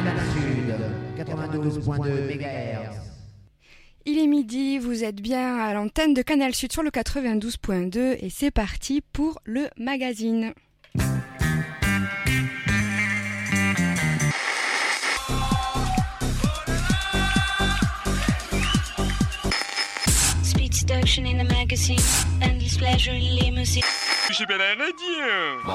Canal Sud, 92.2 MHz. Il est midi, vous êtes bien à l'antenne de Canal Sud sur le 92.2 et c'est parti pour le magazine. Speed seduction in the magazine, endless pleasure in limousine. J'ai bien la radio.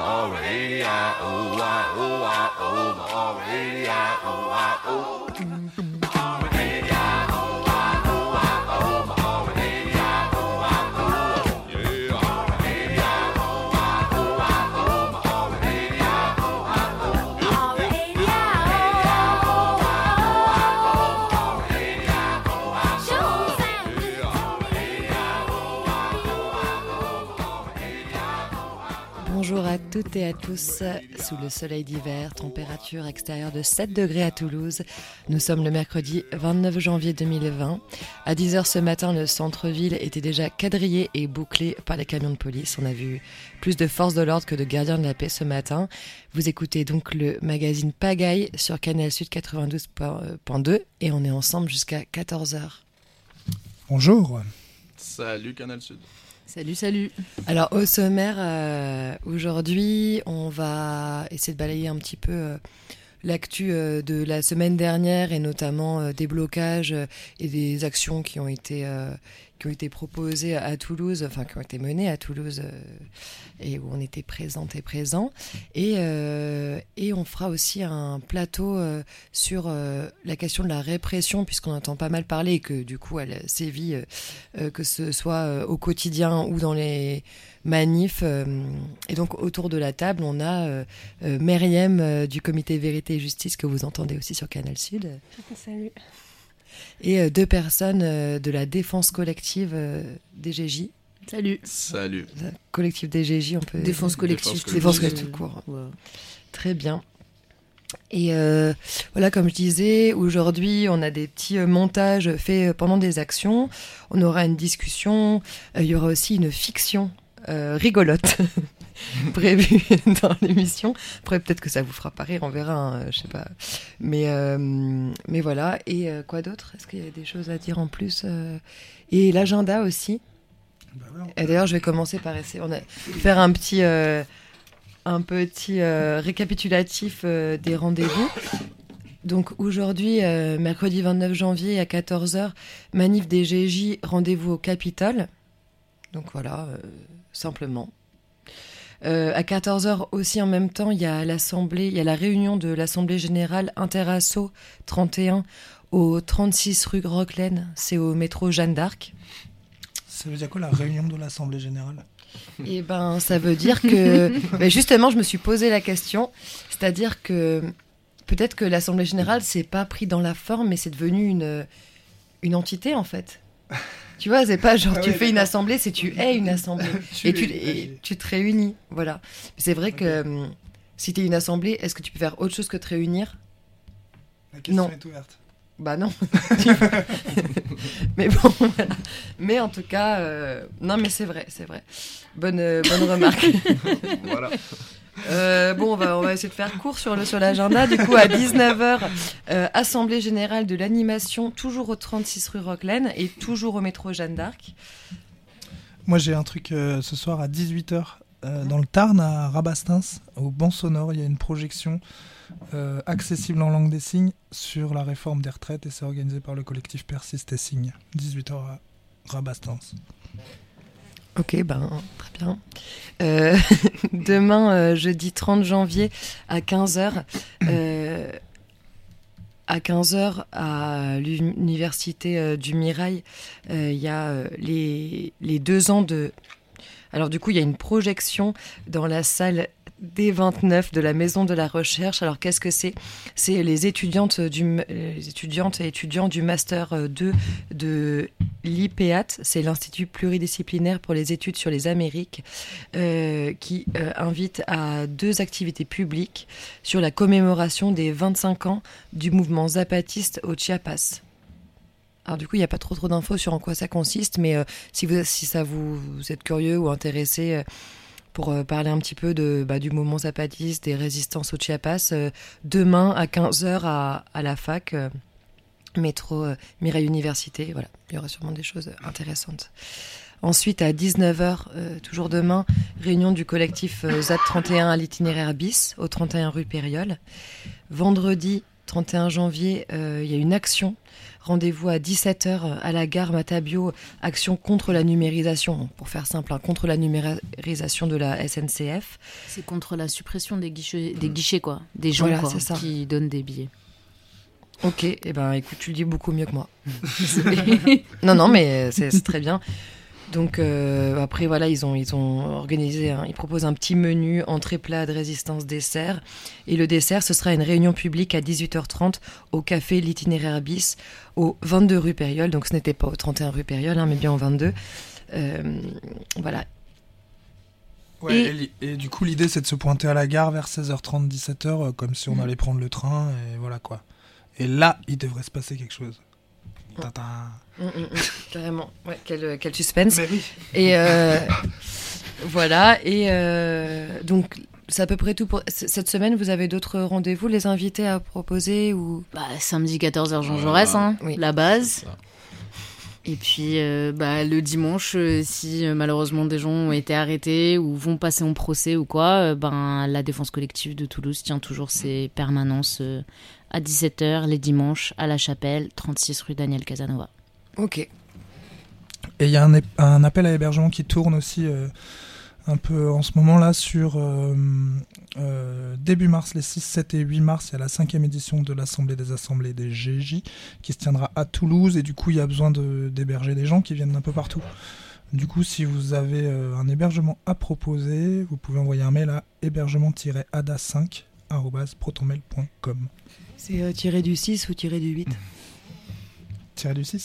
Bonjour à toutes et à tous, sous le soleil d'hiver, température extérieure de 7 degrés à Toulouse. Nous sommes le mercredi 29 janvier 2020. À 10h ce matin, le centre-ville était déjà quadrillé et bouclé par les camions de police. On a vu plus de forces de l'ordre que de gardiens de la paix ce matin. Vous écoutez donc le magazine Pagaille sur Canal Sud 92.2 et on est ensemble jusqu'à 14h. Bonjour. Salut Canal Sud. Salut. Alors au sommaire, aujourd'hui, on va essayer de balayer un petit peu l'actu de la semaine dernière et notamment des blocages et des actions qui ont été proposées à Toulouse, enfin qui ont été menées à Toulouse et où on était présentes et présents. Et on fera aussi un plateau sur la question de la répression, puisqu'on entend pas mal parler et que du coup elle sévit, que ce soit au quotidien ou dans les manifs. Et donc autour de la table, on a Myriam du comité Vérité et Justice, que vous entendez aussi sur Canal Sud. Salut. Et deux personnes de la défense collective DGJ. Salut. Collectif DGJ, on peut... Défense collective. Défense collective tout court. Ouais. Très bien. Et voilà, comme je disais, aujourd'hui, on a des petits montages faits pendant des actions. On aura une discussion. Il y aura aussi une fiction rigolote prévue dans l'émission. Après, peut-être que ça vous fera pas rire, on verra, hein, je sais pas. Mais voilà. Et quoi d'autre ? Est-ce qu'il y a des choses à dire en plus Et l'agenda aussi. Bah ouais, Et d'ailleurs, je vais commencer par essayer faire un petit récapitulatif des rendez-vous. Donc aujourd'hui, mercredi 29 janvier à 14h, manif des GJ, rendez-vous au Capitole. Donc voilà, simplement. À 14h aussi en même temps, il y a la réunion de l'Assemblée Générale Interasso 31 au 36 rue Roquelaine, c'est au métro Jeanne d'Arc. Ça veut dire quoi la réunion de l'Assemblée Générale ? Eh ben, ça veut dire que... justement, je me suis posé la question, c'est-à-dire que peut-être que l'Assemblée Générale s'est pas pris dans la forme, mais c'est devenu une entité en fait. Tu vois, c'est pas genre tu fais une assemblée, c'est tu es une assemblée. et tu te réunis, voilà. Mais c'est vrai que si tu es une assemblée, est-ce que tu peux faire autre chose que te réunir ? La question Non. est ouverte. Bah non. Mais bon, voilà. Mais en tout cas, non mais c'est vrai. Bonne remarque. Voilà. Bon, on va essayer de faire court sur l'agenda. Du coup, à 19h, Assemblée Générale de l'Animation, toujours au 36 rue Roquelaine et toujours au métro Jeanne d'Arc. Moi, j'ai un truc ce soir à 18h dans le Tarn, à Rabastens, au Banc Sonore. Il y a une projection accessible en langue des signes sur la réforme des retraites et c'est organisé par le collectif Persiste et Signe. 18h à Rabastens. Ok, très bien. Demain, jeudi 30 janvier à 15h, à l'université du Mirail, il y a les 2 ans de... Alors du coup, il y a une projection dans la salle D29 de la Maison de la Recherche. Alors qu'est-ce que c'est ? C'est les étudiantes et étudiants du Master 2 de l'IPEAT, c'est l'Institut pluridisciplinaire pour les études sur les Amériques, qui invite à 2 activités publiques sur la commémoration des 25 ans du mouvement zapatiste au Chiapas. Alors du coup, il n'y a pas trop d'infos sur en quoi ça consiste, mais si vous êtes curieux ou intéressé pour parler un petit peu du mouvement zapatiste, des résistances au Chiapas. Demain à 15h à la fac, métro Mireille Université. Voilà, il y aura sûrement des choses intéressantes. Ensuite, à 19h, toujours demain, réunion du collectif ZAD 31 à l'itinéraire bis, au 31 rue Périole. Vendredi 31 janvier, il y a une action. Rendez-vous à 17h à la gare Matabio, action contre la numérisation. Pour faire simple, contre la numérisation de la SNCF. C'est contre la suppression des guichets quoi. Des gens qui donnent des billets. Ok, écoute, tu le dis beaucoup mieux que moi. non, mais c'est très bien. Donc après voilà, ils ont organisé, ils proposent un petit menu entrée plat de résistance dessert, et le dessert ce sera une réunion publique à 18h30 au café l'itinéraire bis au 22 rue Périole, donc ce n'était pas au 31 rue Périole mais bien au 22. Voilà. Ouais, et du coup l'idée c'est de se pointer à la gare vers 16h30 17h comme si on allait prendre le train, et voilà quoi. Et là il devrait se passer quelque chose. Carrément, ouais, quel suspense. Mais oui. Et voilà, et donc c'est à peu près tout pour cette semaine. Vous avez d'autres rendez-vous, les invités à proposer ou... Samedi 14h Jean Jaurès, oui. La base. Et puis le dimanche, si malheureusement des gens ont été arrêtés ou vont passer en procès ou quoi, la défense collective de Toulouse tient toujours ses permanences à 17h les dimanches à la Chapelle, 36 rue Daniel Casanova. Ok. Et il y a un appel à hébergement qui tourne aussi un peu en ce moment-là sur début mars, les 6, 7 et 8 mars, il y a la 5e édition de l'Assemblée des Assemblées des GJ qui se tiendra à Toulouse, et du coup il y a besoin d'héberger des gens qui viennent d'un peu partout. Du coup, si vous avez un hébergement à proposer, vous pouvez envoyer un mail à hébergement-ada5@protonmail.com. C'est tiré du 6 ou tiré du 8 ? Tiré du 6 ?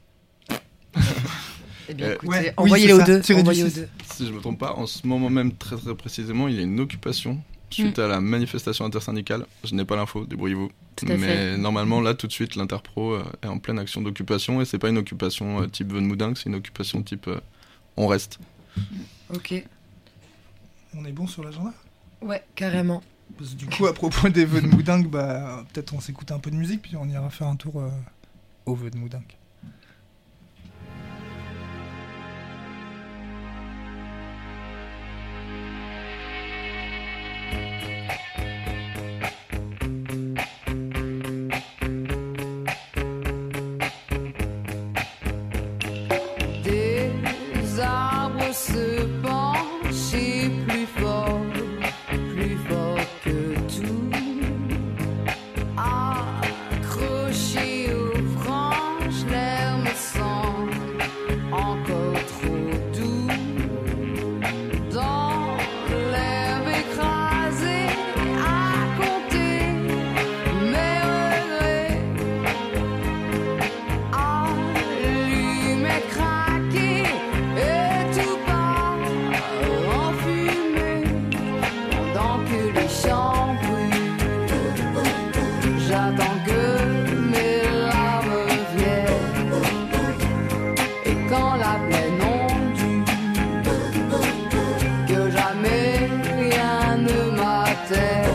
Eh bien, écoutez, ouais, envoyez-les aux deux. Si je me trompe pas, en ce moment même, très très précisément, il y a une occupation suite à la manifestation intersyndicale. Je n'ai pas l'info, débrouillez-vous. Mais normalement, là, tout de suite, l'Interpro est en pleine action d'occupation, et c'est pas une occupation type Venmoudingue, c'est une occupation type on reste. Ok. On est bon sur l'agenda ? Ouais, carrément. Parce que du coup, à propos des vœux de Moudingue, peut-être on s'écoute un peu de musique, puis on ira faire un tour aux vœux de Moudingue. Des arbres se penchent plus fort que tout, accroché aux franges, l'air me semble encore trop doux. Dans l'herbe écrasée, à compter mes regrets, allumer, craquer et tout part en fumée pendant que les champs brûlent. J'attends que mes larmes viennent, et quand la plaine ondule, que jamais rien ne m'atteigne.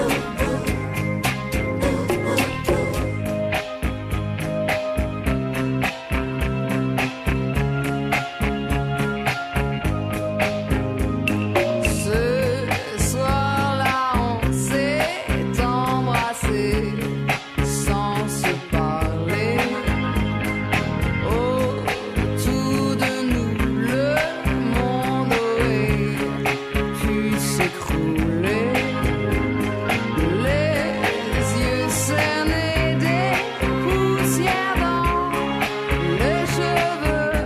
Ce soir-là, on s'est embrassé sans se parler. Autour de nous, le monde aurait pu s'écrouler. Les yeux cernés, des poussières dans les cheveux.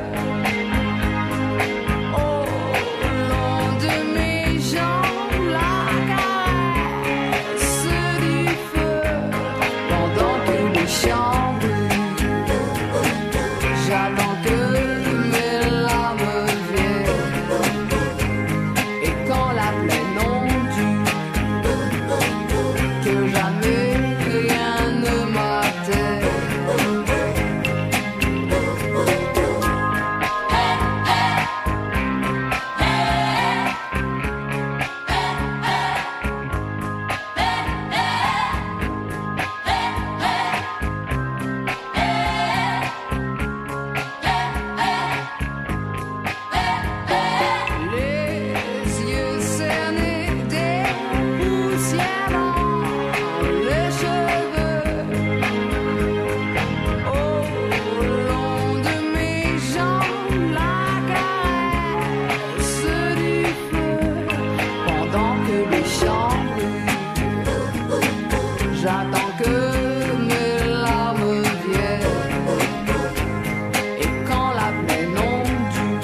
Au long de mes jambes, la caresse du feu pendant que les champs brûlent. J'attends que mes larmes viennent, et quand la plaine ondule, que jamais rien ne m'atteigne. J'attends que mes larmes viennent. Et quand la plaine ondule,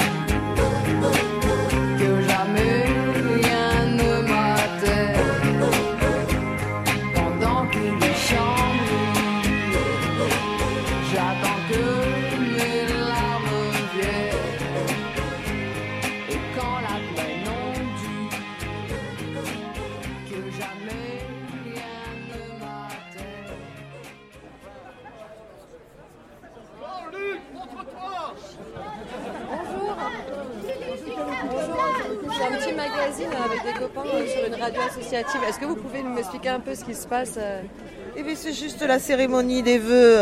que jamais rien ne m'atteigne. Pendant que les champs brûlent, j'attends que mes larmes viennent. Et quand la plaine ondule, que jamais rien ne m'atteigne. C'est un petit magazine avec des copains sur une radio associative. Est-ce que vous pouvez m'expliquer un peu ce qui se passe Eh bien, c'est juste la cérémonie des vœux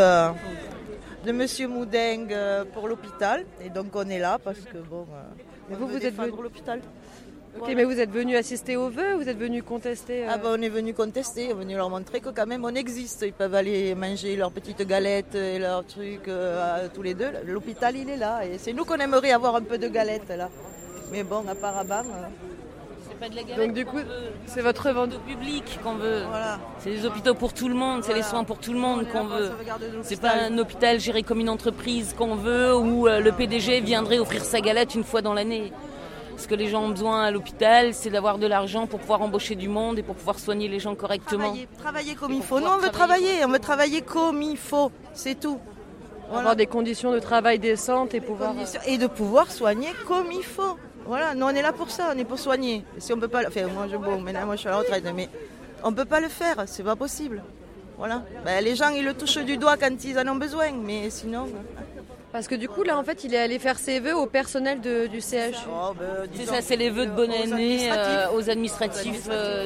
de Monsieur Moudeng pour l'hôpital. Et donc on est là parce que bon, Mais on veut vous êtes défendre l'hôpital. Ok, Voilà. mais vous êtes venu assister aux vœux ou vous êtes venu contester Ah ben, on est venu contester, on est venu leur montrer que quand même on existe. Ils peuvent aller manger leurs petites galettes et leurs trucs tous les deux. L'hôpital il est là et c'est nous qu'on aimerait avoir un peu de galettes là. Mais bon, apparemment. C'est pas de la galette. Donc du coup, c'est votre revendication Public qu'on veut. Voilà. C'est les hôpitaux pour tout le monde, c'est les soins pour tout le monde qu'on veut. C'est pas un hôpital géré comme une entreprise qu'on veut où le PDG viendrait offrir sa galette une fois dans l'année. Ce que les gens ont besoin à l'hôpital, c'est d'avoir de l'argent pour pouvoir embaucher du monde et pour pouvoir soigner les gens correctement. Travailler comme il faut. Nous on veut travailler comme il faut, c'est tout. avoir des conditions de travail décentes et pouvoir... Et de pouvoir soigner comme il faut. Voilà, nous on est là pour ça, on est pour soigner. Si on peut pas, enfin maintenant moi je suis à la retraite, mais on peut pas le faire, c'est pas possible. Voilà. Ben, les gens ils le touchent du doigt quand ils en ont besoin, mais sinon. Parce que du coup là en fait il est allé faire ses vœux au personnel du CHU. C'est ça, c'est les vœux de bonne année aux administratifs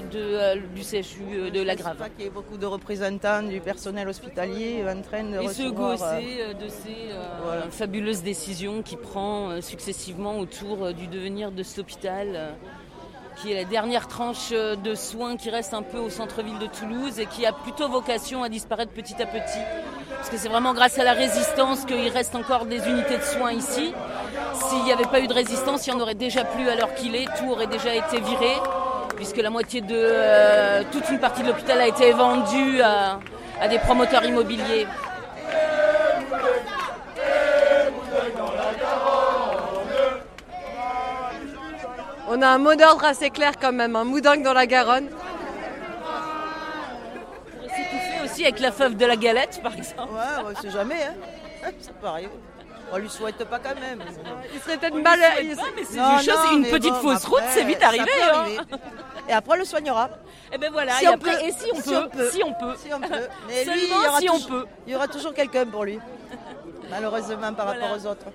du CHU de la Grave. Il y a beaucoup de représentants du personnel hospitalier en train de Et recevoir... se gausser de ces fabuleuses décisions qu'il prend successivement autour du devenir de cet hôpital, qui est la dernière tranche de soins qui reste un peu au centre-ville de Toulouse et qui a plutôt vocation à disparaître petit à petit. Parce que c'est vraiment grâce à la résistance qu'il reste encore des unités de soins ici. S'il n'y avait pas eu de résistance, il n'y en aurait déjà plus à l'heure qu'il est. Tout aurait déjà été viré, puisque la moitié de toute une partie de l'hôpital a été vendue à des promoteurs immobiliers. On a un mot d'ordre assez clair quand même, un moudingue dans la Garonne. Aussi avec la feuve de la galette, par exemple. Ouais, on sait jamais, hein. C'est pareil. On lui souhaite pas quand même. Il serait peut-être mal... C'est une petite fausse route, c'est vite arrivé. Et après, on le soignera. Et ben voilà, si et on après, peut. et si on peut. Si on peut. Mais lui, Seulement si on peut. Il y aura toujours quelqu'un pour lui. Malheureusement, par rapport aux autres.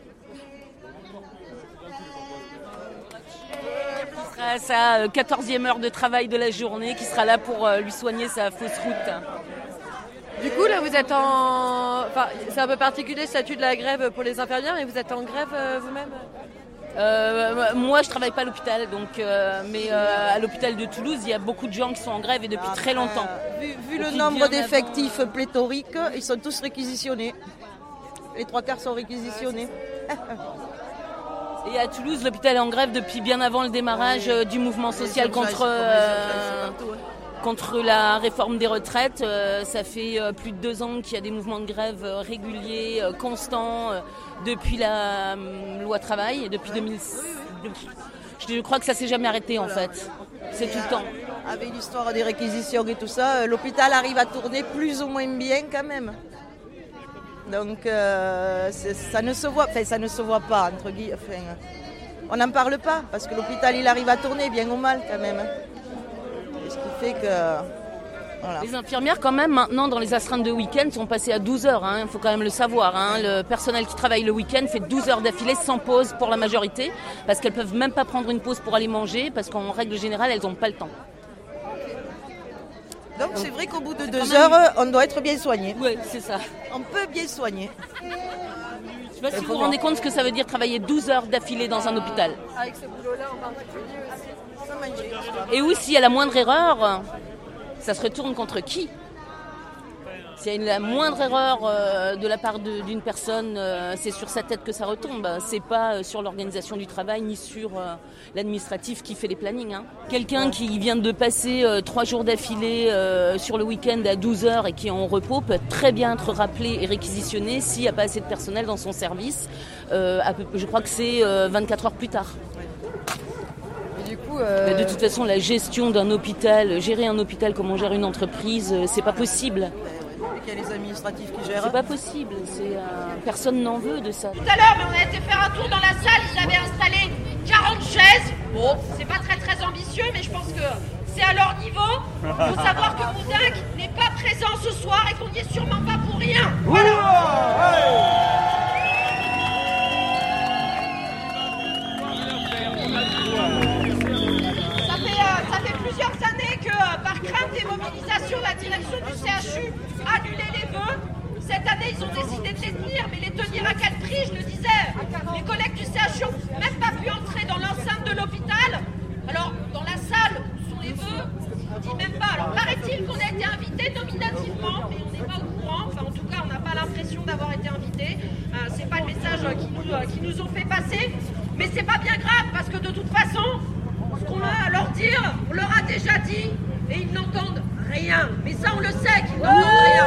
Qui sera à sa 14e heure de travail de la journée, qui sera là pour lui soigner sa fausse route. Du coup, là, vous êtes en... Enfin, c'est un peu particulier le statut de la grève pour les infirmières, mais vous êtes en grève vous-même Moi, je travaille pas à l'hôpital, donc, mais à l'hôpital de Toulouse, il y a beaucoup de gens qui sont en grève et depuis très longtemps. Vu le nombre d'effectifs pléthoriques, ils sont tous réquisitionnés. Les 3/4 sont réquisitionnés. Et à Toulouse, l'hôpital est en grève depuis bien avant le démarrage du mouvement social contre la réforme des retraites. Ça fait plus de 2 ans qu'il y a des mouvements de grève réguliers, constants, depuis la loi travail, depuis 2006. Je crois que ça s'est jamais arrêté en fait. C'est tout le temps. Avec l'histoire des réquisitions et tout ça, l'hôpital arrive à tourner plus ou moins bien quand même. Donc ça ne se voit pas entre guillemets. Enfin, on n'en parle pas parce que l'hôpital il arrive à tourner bien ou mal quand même. Et ce qui fait que voilà. Les infirmières quand même maintenant dans les astreintes de week-end sont passées à 12 heures. Il faut quand même le savoir. Le personnel qui travaille le week-end fait 12 heures d'affilée sans pause pour la majorité parce qu'elles peuvent même pas prendre une pause pour aller manger parce qu'en règle générale elles n'ont pas le temps. Donc c'est vrai qu'au bout de 2 heures, on doit être bien soigné. Oui, c'est ça. On peut bien soigner. Je sais pas si vous vous rendez compte ce que ça veut dire travailler 12 heures d'affilée dans un hôpital. Avec ce boulot-là en particulier aussi. Sans manger. Et oui, s'il y a la moindre erreur, ça se retourne contre qui ? S'il y a la moindre erreur de la part d'une personne, c'est sur sa tête que ça retombe. C'est pas sur l'organisation du travail ni sur l'administratif qui fait les plannings. Quelqu'un qui vient de passer 3 jours d'affilée sur le week-end à 12h et qui est en repos peut très bien être rappelé et réquisitionné s'il n'y a pas assez de personnel dans son service. Je crois que c'est 24 heures plus tard. Et du coup, de toute façon, la gestion d'un hôpital, gérer un hôpital comme on gère une entreprise, c'est pas possible. Il y a les administratifs qui gèrent. C'est pas possible, personne n'en veut de ça. Tout à l'heure, on a été faire un tour dans la salle, ils avaient installé 40 chaises. Bon, c'est pas très ambitieux, mais je pense que c'est à leur niveau. Il faut savoir que Moudingue n'est pas présent ce soir et qu'on n'y est sûrement pas pour rien. Voilà. Ça fait plusieurs années que, par crainte des mobilisations, la direction du CHU a annulé les vœux. Cette année, ils ont décidé de les tenir, mais les tenir à quel prix, je le disais. Les collègues du CHU n'ont même pas pu entrer dans l'enceinte de l'hôpital. Alors, dans la salle où sont les vœux, on ne dit même pas. Alors, paraît-il qu'on a été invité nominativement, mais on n'est pas au courant. Enfin, en tout cas, on n'a pas l'impression d'avoir été invité. C'est pas le message qui nous ont fait passer. Mais c'est pas bien grave, parce que de toute façon, ce qu'on a à leur dire, on leur a déjà dit, et ils n'entendent rien. Mais ça, on le sait qu'ils n'entendent rien.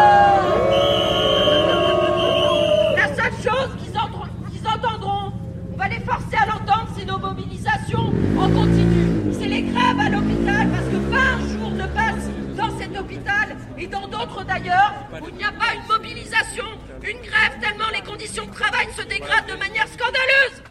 La seule chose qu'ils entendront, on va les forcer à l'entendre, c'est nos mobilisations en continu. C'est les grèves à l'hôpital, parce que pas un jour ne passe dans cet hôpital, et dans d'autres d'ailleurs, où il n'y a pas une mobilisation, une grève, tellement les conditions de travail se dégradent de manière scandaleuse.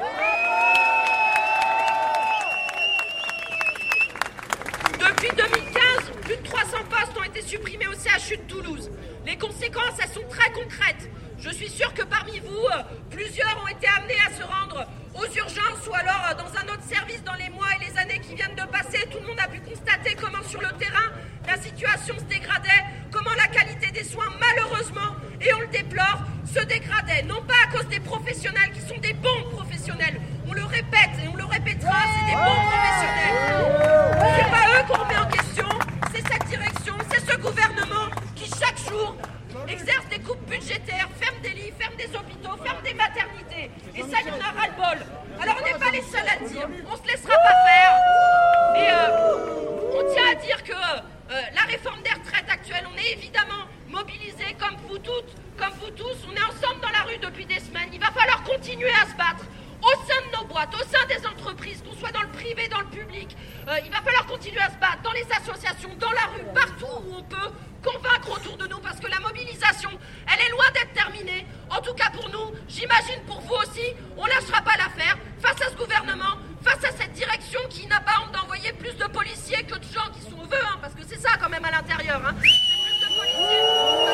Depuis 2015, plus de 300 postes ont été supprimés au CHU de Toulouse. Les conséquences, elles sont très concrètes. Je suis sûre que parmi vous, plusieurs ont été amenés à se rendre aux urgences ou alors dans un autre service dans les mois et les années qui viennent de passer. Tout le monde a pu constater comment sur le terrain, la situation se dégradait, comment la qualité des soins, malheureusement, et on le déplore, se dégradait. Non pas à cause des professionnels qui sont des bons professionnels. On le répète et on le répétera, c'est des bons professionnels. C'est pas eux qu'on remet en question, c'est cette direction, c'est ce gouvernement qui chaque jour exerce des coupes budgétaires, ferme des lits, ferme des hôpitaux, ferme des maternités. Et ça, il y en a ras-le-bol. Alors on n'est pas les seuls à le dire, on se laissera pas faire. Et on tient à dire que la réforme des retraites actuelle, on est évidemment mobilisés comme vous toutes, comme vous tous. On est ensemble dans la rue depuis des semaines. Il va falloir continuer à se battre. Au sein de nos boîtes, au sein des entreprises, qu'on soit dans le privé, dans le public, il va falloir continuer à se battre dans les associations, dans la rue, partout où on peut, convaincre autour de nous, parce que la mobilisation, elle est loin d'être terminée. En tout cas pour nous, j'imagine pour vous aussi, on lâchera pas l'affaire face à ce gouvernement, face à cette direction qui n'a pas honte d'envoyer plus de policiers que de gens qui sont au vœu, parce que c'est ça quand même à l'intérieur. C'est plus de policiers.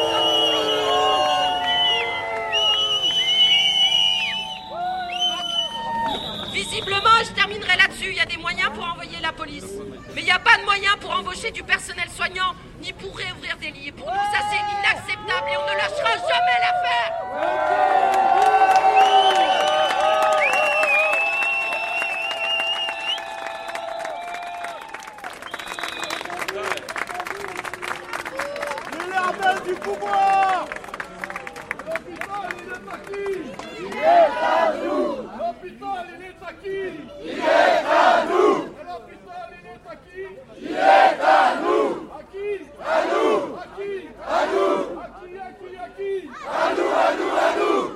Visiblement, je terminerai là-dessus, il y a des moyens pour envoyer la police. Mais il n'y a pas de moyens pour embaucher du personnel soignant, ni pour réouvrir des lits. Et pour nous, ça c'est inacceptable et on ne lâchera jamais l'affaire. Le label du pouvoir. L'hôpital, il est à qui? Il est à nous. L'hôpital, il est à qui? Il est à nous. L'hôpital, il est à qui? Il est à nous. À qui? À nous. À qui? À nous. À qui? À nous. À nous. À nous.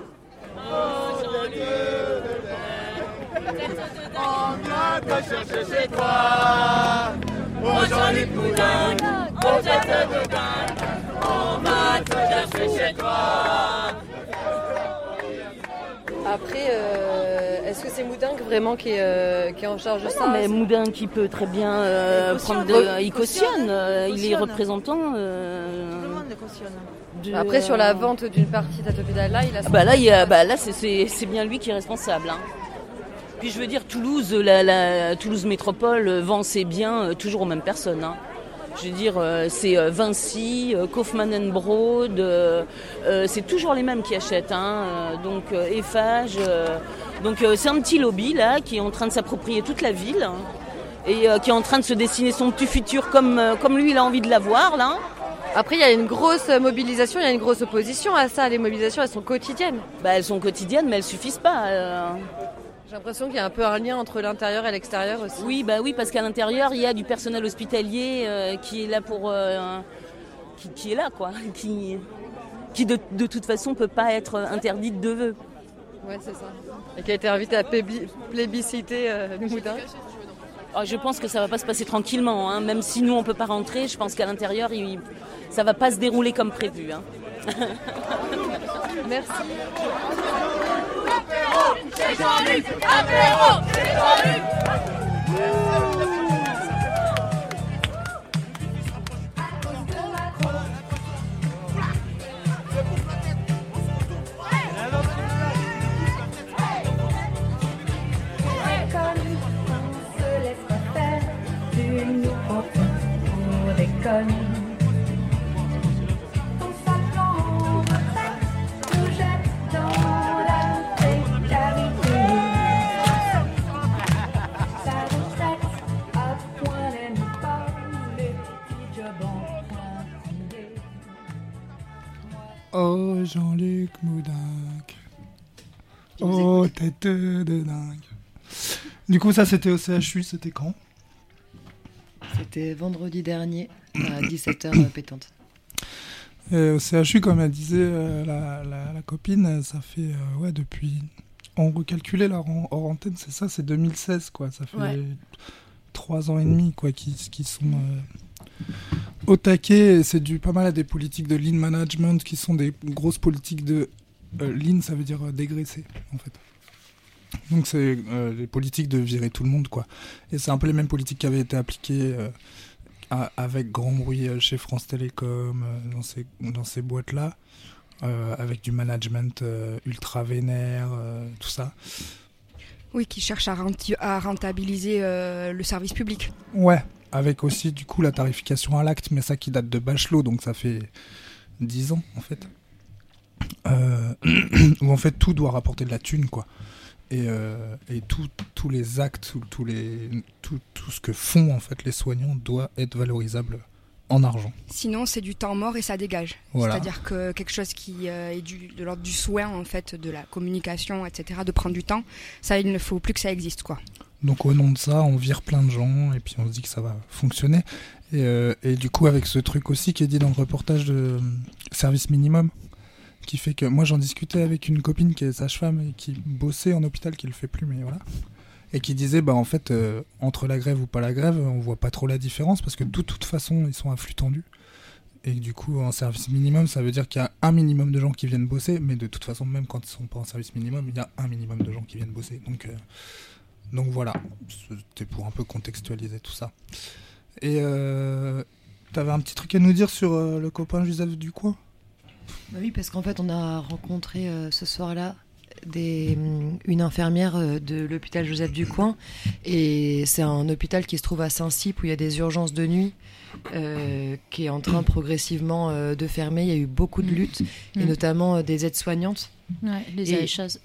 On vient te chercher chez toi. Aujourd'hui, Moudingue, on jette de dingue. On va te chercher chez toi. Après, est-ce que c'est Moudingue vraiment qui est en charge de ça? Mais Moudingue qui peut très bien prendre il cautionne, il est représentant. Tout le monde le cautionne. Après, sur la vente d'une partie de cet hôpital-là, il a... Là, c'est bien lui qui est responsable. Puis je veux dire, Toulouse, la Toulouse Métropole vend ses biens toujours aux mêmes personnes. Je veux dire, c'est Vinci, Kaufmann & Broad, c'est toujours les mêmes qui achètent. Donc Eiffage. Donc c'est un petit lobby là qui est en train de s'approprier toute la ville et qui est en train de se dessiner son petit futur comme lui il a envie de l'avoir là. Après, il y a une grosse mobilisation, il y a une grosse opposition à ça. Les mobilisations, elles sont quotidiennes. Elles sont quotidiennes, mais elles suffisent pas. J'ai l'impression qu'il y a un peu un lien entre l'intérieur et l'extérieur aussi. Oui, parce qu'à l'intérieur, il y a du personnel hospitalier qui est là pour... qui est là, quoi. Qui de toute façon peut pas être interdite de vœux. Ouais, c'est ça. Et qui a été invité à plébisciter Moudin. Je pense que ça va pas se passer tranquillement, hein. Même si nous on peut pas rentrer, je pense qu'à l'intérieur ça va pas se dérouler comme prévu, hein. Merci. Apéro, c'est Jean-Luc. Apéro, c'est Jean-Luc. Oh Jean-Luc Moudinck. Oh tête de dingue. Du coup ça c'était au CHU, c'était quand ? C'était vendredi dernier à 17h pétante. Et au CHU, comme elle disait la copine, ça fait depuis... On recalculait la hors antenne, c'est ça, c'est 2016 quoi. Ça fait 3 ans et demi quoi, qui sont au taquet. Et c'est dû pas mal à des politiques de lean management qui sont des grosses politiques de... lean, ça veut dire dégraisser en fait. Donc c'est les politiques de virer tout le monde quoi. Et c'est un peu les mêmes politiques qui avaient été appliquées avec grand bruit chez France Télécom, dans ces boîtes là, avec du management ultra vénère, tout ça. Oui, qui cherche à rentabiliser le service public. Ouais, avec aussi du coup la tarification à l'acte, mais ça qui date de Bachelot, donc ça fait 10 ans en fait. Où en fait tout doit rapporter de la thune quoi. Et tous les actes, tout ce que font en fait les soignants doit être valorisable en argent. Sinon c'est du temps mort et ça dégage. Voilà. C'est-à-dire que quelque chose qui est de l'ordre du soin en fait, de la communication, etc., de prendre du temps, ça il ne faut plus que ça existe quoi. Donc au nom de ça, on vire plein de gens et puis on se dit que ça va fonctionner. Et du coup avec ce truc aussi qui est dit dans le reportage de service minimum, qui fait que moi j'en discutais avec une copine qui est sage-femme et qui bossait en hôpital, qui le fait plus mais voilà, et qui disait en fait entre la grève ou pas la grève on voit pas trop la différence parce que de toute façon ils sont à flux tendu et du coup en service minimum ça veut dire qu'il y a un minimum de gens qui viennent bosser, mais de toute façon même quand ils sont pas en service minimum il y a un minimum de gens qui viennent bosser, donc voilà, c'était pour un peu contextualiser tout ça. Et t'avais un petit truc à nous dire sur le copain Joseph Ducoing? Oui, parce qu'en fait, on a rencontré ce soir-là une infirmière de l'hôpital Joseph Ducoing. Et c'est un hôpital qui se trouve à Saint-Cyp où il y a des urgences de nuit qui est en train progressivement de fermer. Il y a eu beaucoup de luttes, et notamment des aides-soignantes. Ouais, les ASH.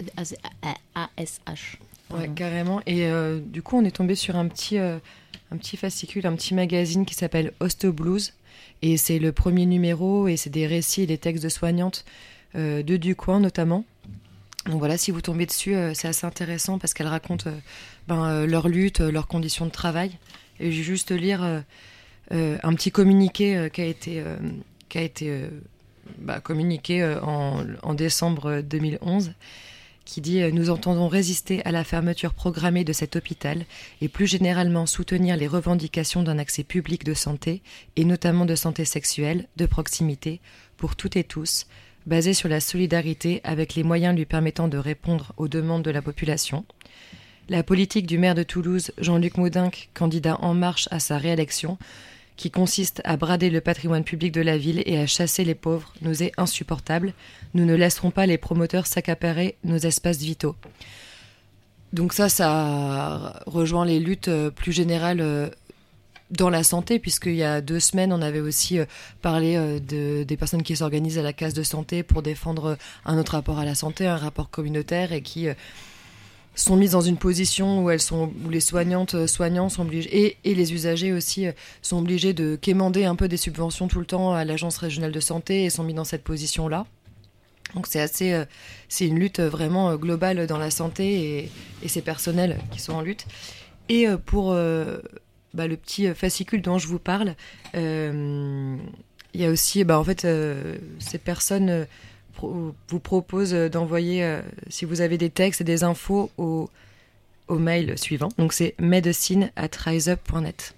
Ouais, carrément. Et du coup, on est tombé sur un petit fascicule, un petit magazine qui s'appelle Hosto Blues. Et c'est le premier numéro, et c'est des récits et des textes de soignantes de Ducoing notamment. Donc voilà, si vous tombez dessus, c'est assez intéressant parce qu'elles racontent leur lutte, leurs conditions de travail. Et je vais juste lire un petit communiqué qui a été communiqué en décembre 2011, qui dit « Nous entendons résister à la fermeture programmée de cet hôpital et plus généralement soutenir les revendications d'un accès public de santé, et notamment de santé sexuelle, de proximité, pour toutes et tous, basé sur la solidarité avec les moyens lui permettant de répondre aux demandes de la population. La politique du maire de Toulouse, Jean-Luc Moudinck, candidat En Marche à sa réélection, qui consiste à brader le patrimoine public de la ville et à chasser les pauvres, nous est insupportable. Nous ne laisserons pas les promoteurs s'accaparer nos espaces vitaux. » Donc ça rejoint les luttes plus générales dans la santé, puisqu'il y a 2 semaines, on avait aussi parlé des personnes qui s'organisent à la case de santé pour défendre un autre rapport à la santé, un rapport communautaire, et qui sont mises dans une position où les soignants sont obligés, et les usagers aussi sont obligés de quémander un peu des subventions tout le temps à l'agence régionale de santé et sont mis dans cette position-là. Donc c'est une lutte vraiment globale dans la santé et c'est personnel qui sont en lutte. Et pour le petit fascicule dont je vous parle, il y a aussi, ces personnes vous proposent d'envoyer, si vous avez des textes et des infos, au mail suivant. Donc c'est medicine@riseup.net.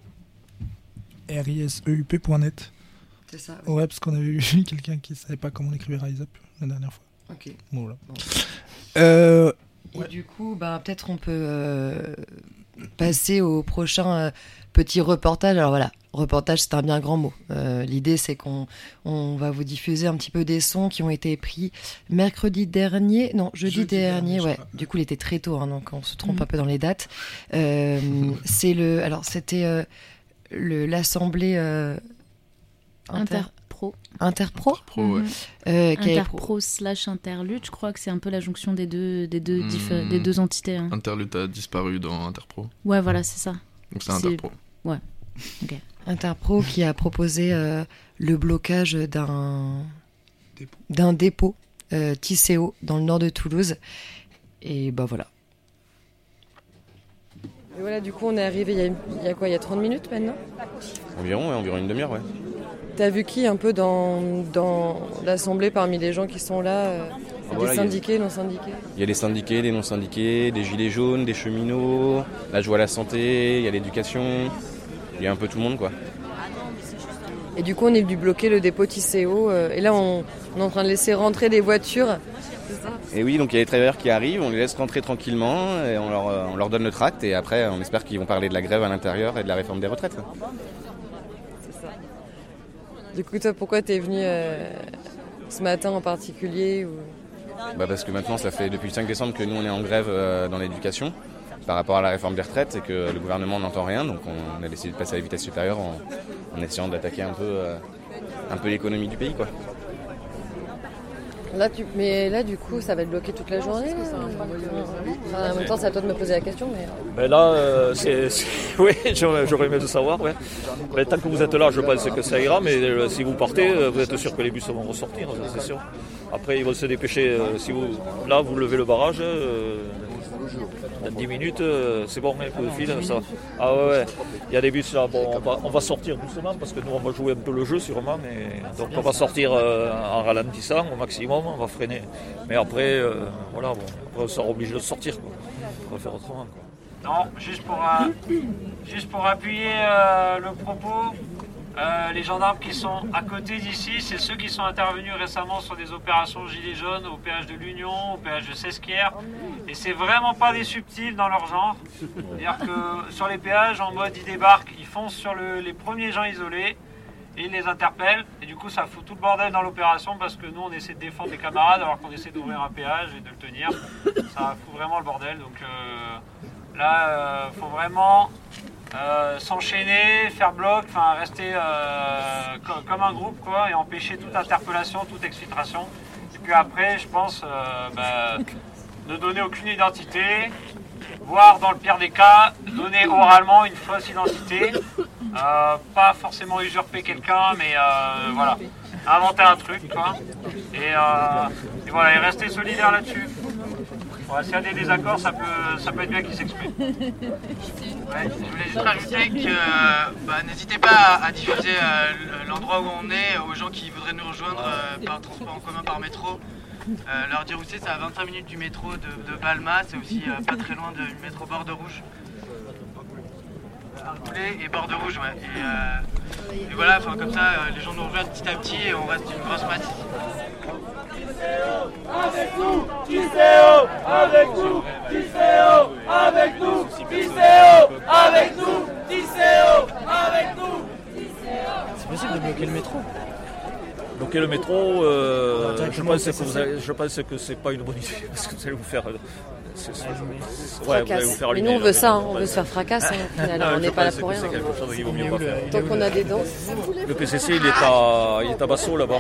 riseup.net. C'est ça. Oui. Ouais, parce qu'on avait vu quelqu'un qui savait pas comment écrire Rise Up la dernière fois. Ok. Voilà. Et du coup, peut-être on peut passer au prochain petit reportage. Alors voilà, reportage, c'est un bien grand mot. L'idée, c'est qu'on va vous diffuser un petit peu des sons qui ont été pris jeudi dernier. Ouais. Du coup, il était très tôt, donc on se trompe un peu dans les dates. C'était l'assemblée Interpro. Interpro, ouais. Interpro/Interlude, je crois que c'est un peu la jonction des deux entités. Hein. Interlude a disparu dans Interpro. Ouais, voilà, c'est ça. Donc c'est Interpro. Ouais. Ok. Interpro qui a proposé le blocage d'un dépôt Tisséo dans le nord de Toulouse. Et voilà. Et voilà, du coup, on est arrivé il y a 30 minutes maintenant ? Environ une demi-heure, ouais. T'as vu qui un peu dans l'assemblée parmi les gens qui sont là des syndiqués, non syndiqués ? Il y a des syndiqués, des non-syndiqués, des gilets jaunes, des cheminots, là je vois la santé, il y a l'éducation, il y a un peu tout le monde quoi. Et du coup on est venu bloquer le dépôt Tisséo et là on est en train de laisser rentrer des voitures. C'est ça ? Et oui, donc il y a les travailleurs qui arrivent, on les laisse rentrer tranquillement et on leur donne le tract et après on espère qu'ils vont parler de la grève à l'intérieur et de la réforme des retraites. Quoi. Du coup, toi, pourquoi t'es venu ce matin en particulier Parce que maintenant, ça fait depuis le 5 décembre que nous, on est en grève dans l'éducation par rapport à la réforme des retraites et que le gouvernement n'entend rien. Donc, on a décidé de passer à la vitesse supérieure en essayant d'attaquer un peu l'économie du pays, quoi. Mais là, du coup, ça va être bloqué toute la journée. En même temps, c'est à toi de me poser la question. Mais là, oui, j'aurais aimé le savoir. Ouais. Mais tant que vous êtes là, je pense que ça ira. Mais si vous partez, vous êtes sûr que les bus vont ressortir, ça, c'est sûr. Après, ils vont se dépêcher. Si vous levez le barrage, dans 10 minutes, c'est bon, un peu de fil. Ça. Ah ouais, il y a des bus là. Bon, on va sortir doucement parce que nous, on va jouer un peu le jeu sûrement. Donc, on va sortir en ralentissant au maximum. On va freiner. Mais après, après, on sera obligé de sortir. Quoi. On va faire autrement. Quoi. Non, juste pour appuyer le propos, les gendarmes qui sont à côté d'ici, c'est ceux qui sont intervenus récemment sur des opérations Gilets jaunes au péage de l'Union, au péage de Sesquières. Et c'est vraiment pas des subtils dans leur genre. C'est-à-dire que sur les péages, en mode ils débarquent, ils foncent sur les premiers gens isolés. Et ils les interpellent, et du coup ça fout tout le bordel dans l'opération parce que nous on essaie de défendre des camarades alors qu'on essaie d'ouvrir un péage et de le tenir. Ça fout vraiment le bordel, donc là faut vraiment s'enchaîner, faire bloc, rester comme un groupe quoi, et empêcher toute interpellation, toute exfiltration. Et puis après je pense ne donner aucune identité, voire dans le pire des cas, donner oralement une fausse identité. Pas forcément usurper quelqu'un, mais voilà, inventer un truc, quoi. Et voilà, et rester solidaire là-dessus. S'il y a des désaccords, ça peut être bien qu'ils s'expriment. Ouais, je voulais juste rajouter que n'hésitez pas à diffuser l'endroit où on est aux gens qui voudraient nous rejoindre par transport en commun, par métro. Leur dire où c'est à 25 minutes du métro de Balma, c'est aussi pas très loin du métro Bord de Rouge. Et bord de rouge, ouais. Et voilà, comme ça, les gens nous rejoignent petit à petit et on reste une grosse masse. Avec nous, Tisséo, avec nous, Tisséo, avec nous, Tisséo, avec nous, Tisséo, avec nous. C'est possible de bloquer le métro. Bloquer le métro, je pense que c'est pas une bonne idée parce que vous allez vous faire. Mais nous on veut ça, on veut se faire fracasser. On n'est pas là pour rien. Tant qu'on a des dents. Le PCC il est à Basso là-bas.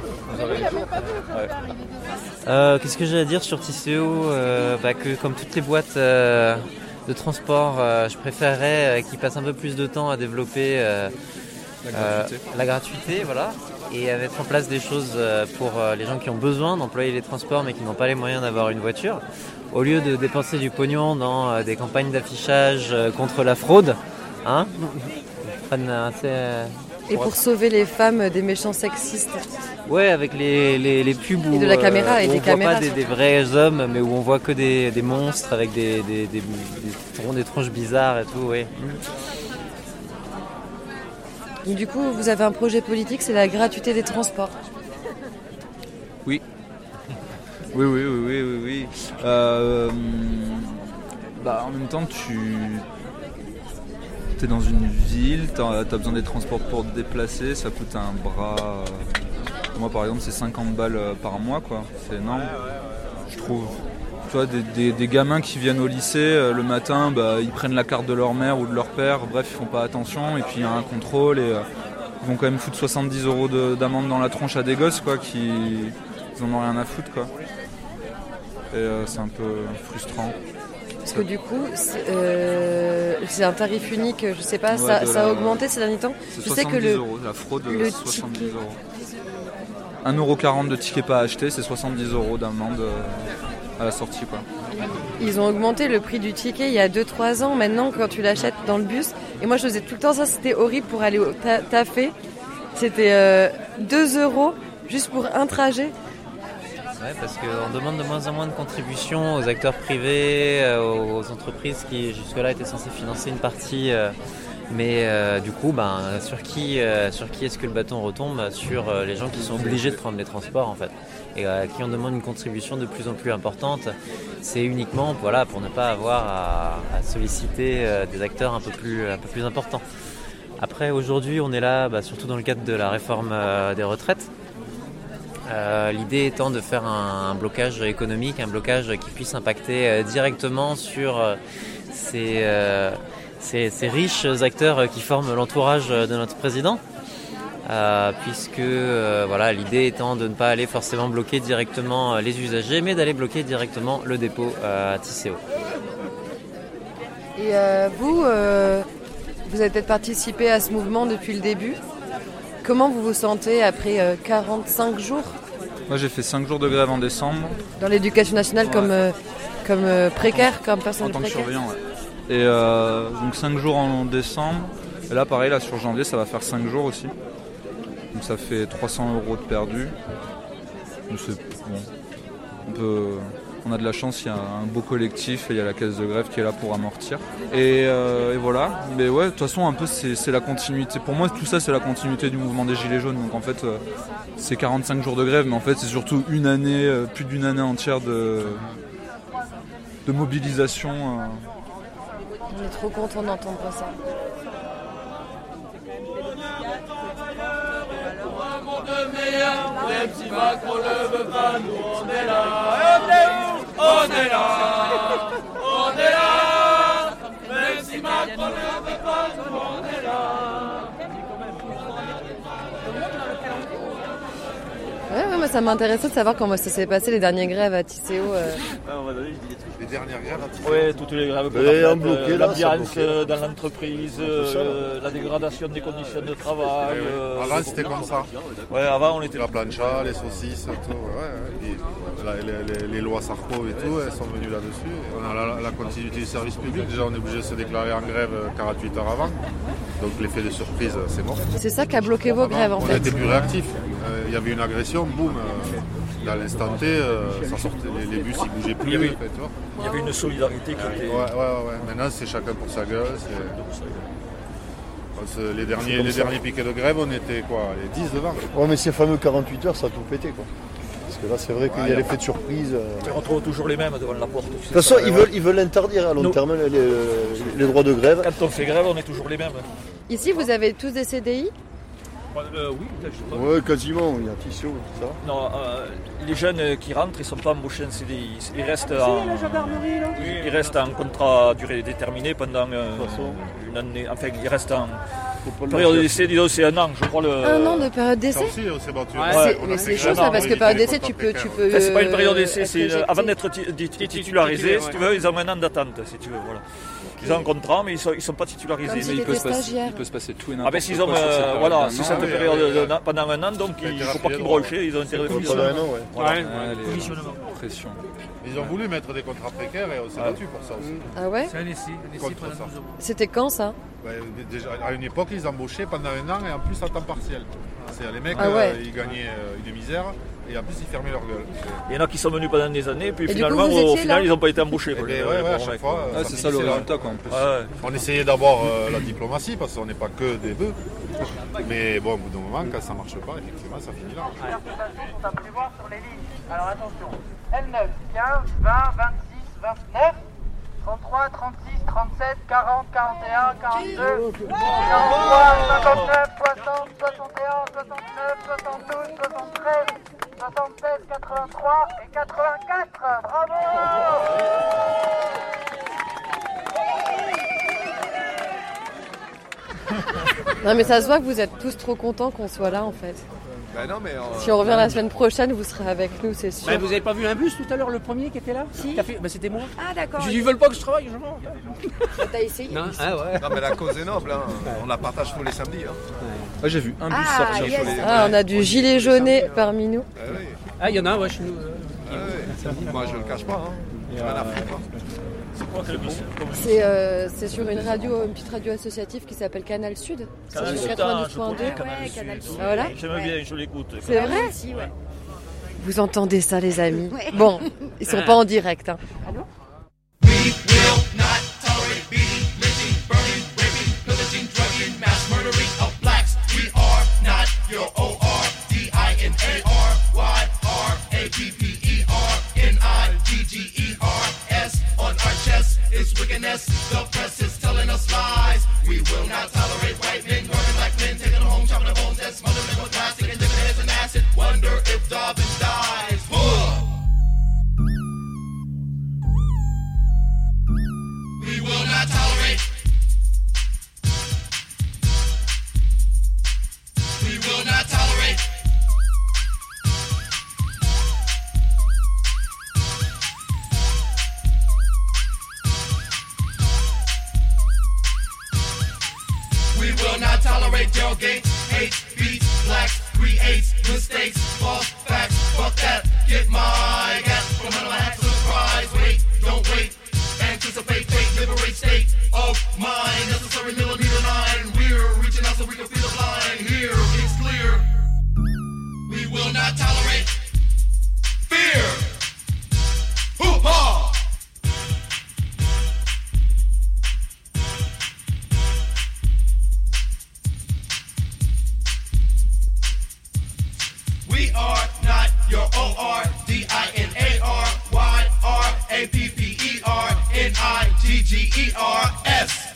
Qu'est-ce que j'ai à dire sur Tisséo que comme toutes les boîtes de transport, je préférerais qu'ils passent un peu plus de temps à développer la gratuité, voilà, et à mettre en place des choses pour les gens qui ont besoin d'employer les transports mais qui n'ont pas les moyens d'avoir une voiture, au lieu de dépenser du pognon dans des campagnes d'affichage contre la fraude, hein. Et pour sauver les femmes des méchants sexistes. Ouais, avec les pubs où, et de la caméra, et où des on caméras, voit pas des vrais hommes, mais où on voit que des monstres avec des tronches bizarres et tout, oui. Donc, du coup, vous avez un projet politique, c'est la gratuité des transports. Oui. Oui. En même temps, tu es dans une ville, tu as besoin des transports pour te déplacer, ça coûte un bras. Moi, par exemple, c'est 50 balles par mois, quoi. C'est énorme, je trouve. Tu vois, des gamins qui viennent au lycée, le matin, ils prennent la carte de leur mère ou de leur père, bref, ils font pas attention, et puis il y a un contrôle, et ils vont quand même foutre 70 € d'amende dans la tronche à des gosses, quoi, qui ils en ont rien à foutre, quoi. Et c'est un peu frustrant. Parce que du coup, c'est un tarif unique, je sais pas, ça a augmenté ces derniers temps. Je sais que la fraude, 70 €. 1,40 € de ticket pas acheté, c'est 70 € d'amende à la sortie, quoi. Ils ont augmenté le prix du ticket il y a 2-3 ans. Maintenant, quand tu l'achètes dans le bus, et moi je faisais tout le temps ça, c'était horrible pour aller au taffer. C'était 2 € juste pour un trajet. Ouais, parce qu'on demande de moins en moins de contributions aux acteurs privés, aux entreprises qui jusque-là étaient censées financer une partie. Mais du coup, sur qui est-ce que le bâton retombe? Sur les gens qui sont obligés de prendre les transports, en fait, et à qui on demande une contribution de plus en plus importante. C'est uniquement pour ne pas avoir à solliciter des acteurs un peu plus importants. Après, aujourd'hui, on est là surtout dans le cadre de la réforme des retraites. L'idée étant de faire un blocage économique, un blocage qui puisse impacter directement sur ces riches acteurs qui forment l'entourage de notre président, puisque l'idée étant de ne pas aller forcément bloquer directement les usagers, mais d'aller bloquer directement le dépôt à Tisséo. Et vous avez peut-être participé à ce mouvement depuis le début. Comment vous vous sentez après 45 jours? Moi j'ai fait 5 jours de grève en décembre. Dans l'éducation nationale, ouais. comme précaire, comme personne précaire. En tant que surveillant, ouais. Et donc 5 jours en décembre. Et là pareil, sur janvier ça va faire 5 jours aussi. Donc ça fait 300 € de perdus. Donc c'est bon. On a de la chance, il y a un beau collectif et il y a la caisse de grève qui est là pour amortir. Et voilà, mais ouais, de toute façon un peu c'est la continuité. Pour moi tout ça c'est la continuité du mouvement des Gilets jaunes. Donc en fait c'est 45 jours de grève, mais en fait c'est surtout une année, plus d'une année entière de mobilisation. On est trop contents d'entendre ça. Même si Macron ne veut pas, nous on est là. On est où? On est là. On est là. Même si Macron ne veut pas, nous on est là. Ouais, moi ça m'intéressait de savoir comment ça s'est passé les dernières grèves à Tisséo. Les dernières grèves à Tisséo. Oui, toutes les grèves. L'ambiance dans l'entreprise, la dégradation des conditions de travail. Avant c'était comme ça. Ouais, avant on était. La plancha, les saucisses, tout. Les lois Sarko et tout, elles sont venues là-dessus. On a la continuité du service public. Déjà on est obligé de se déclarer en grève 48 heures avant. Donc l'effet de surprise, c'est mort. C'est ça qui a bloqué vos grèves en fait. On était plus réactifs. Il y avait une agression, boum, dans l'instant T, ça sortait, les bus ils bougeaient plus. Il y avait une solidarité qui était. Ouais. Maintenant c'est chacun pour sa gueule. Les derniers piquets de grève, on était les 10 devant. Ouais, mais ces fameux 48 heures, ça a tout pété quoi. Parce que là c'est vrai qu'il y a l'effet de surprise. On retrouve toujours les mêmes devant la porte. De toute façon, ils veulent interdire à long terme les droits de grève. Quand on fait grève, on est toujours les mêmes. Ici, vous avez tous des CDI? Oui, je sais pas. Ouais, quasiment, il y a Tissot et tout ça. Non, les jeunes qui rentrent, ils ne sont pas embauchés en CDI. Ils restent en contrat à durée déterminée pendant une année. Enfin, ils restent en période d'essai, disons, c'est 1 an, je crois. 1 an de période d'essai. Mais c'est chaud ça, parce que période d'essai, tu peux. C'est pas une période d'essai, c'est avant d'être titularisé, si tu veux, ils ont 1 an d'attente, si tu veux. Voilà. Ils ont un contrat, mais ils ne sont pas titularisés. Mais il peut se passer tout et n'importe quoi. S'ils ont, c'est cette période pendant 1 an, donc il ne faut pas qu'ils brochent, ils ont intérêt de commissionnement. Pression. Ils ont voulu mettre des contrats précaires et on s'est battu pour ça aussi. Ah ouais? C'est un essai contre ça. C'était quand ça? Déjà, à une époque, ils embauchaient pendant 1 an et en plus à temps partiel. Les mecs, ils gagnaient une misère et en plus ils fermaient leur gueule. Il y en a qui sont venus pendant des années, puis finalement, au final, ils n'ont pas été embauchés. À chaque fois. C'est ça le résultat, quoi, en plus. On essayait d'avoir la diplomatie parce qu'on n'est pas que des bœufs. Mais bon, au bout d'un moment, quand ça ne marche pas, effectivement, ça finit là. Les interpellations sont à prévoir sur les lignes. Alors attention. L9, 15, 20, 26, 29, 33, 36, 37, 40, 41, 42, 43, 59, 60, 61, 69, 72, 73, 76, 83 et 84. Bravo! Non mais ça se voit que vous êtes tous trop contents qu'on soit là en fait. Ben non, mais si on revient la semaine prochaine, vous serez avec nous, c'est sûr. Vous avez pas vu un bus tout à l'heure, le premier qui était là? Si. C'était moi. Ah d'accord. Ils veulent pas que je travaille, je mange. T'as essayé? Non, non, mais la cause est noble, hein. On la partage tous les samedis. J'ai vu un bus sortir sur les... on a du gilet jauné parmi nous. Il y en a un chez nous. Moi je le cache pas, rien à foutre. C'est sur une petite radio associative qui s'appelle Canal Sud. C'est sur 92.2. Canal Sud. Ah, voilà. J'aime bien, je l'écoute. C'est vrai? Vous entendez ça, les amis? Bon, ils sont pas en direct. Hein. Allô? It's wickedness, the press is telling us lies. We will not tolerate white men murdering black men, taking them home, chopping their bones and smothering them with plastic and dipping their heads in acid. Wonder if Dobbin dies. We will not tolerate. We will not tolerate. We will not tolerate tailgates, hate, beats, blacks, creates, mistakes, false facts, fuck that, get my gat, from mental hack to surprise, wait, don't wait, anticipate, fate, liberate state of mind, necessary millimeter 9, we're reaching out so we can feel the line, here, it's clear, we will not tolerate fear, hoo-ha! We are not your ORDINARYRAPPERNIGGERS.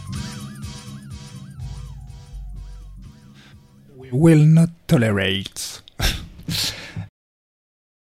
We will not tolerate.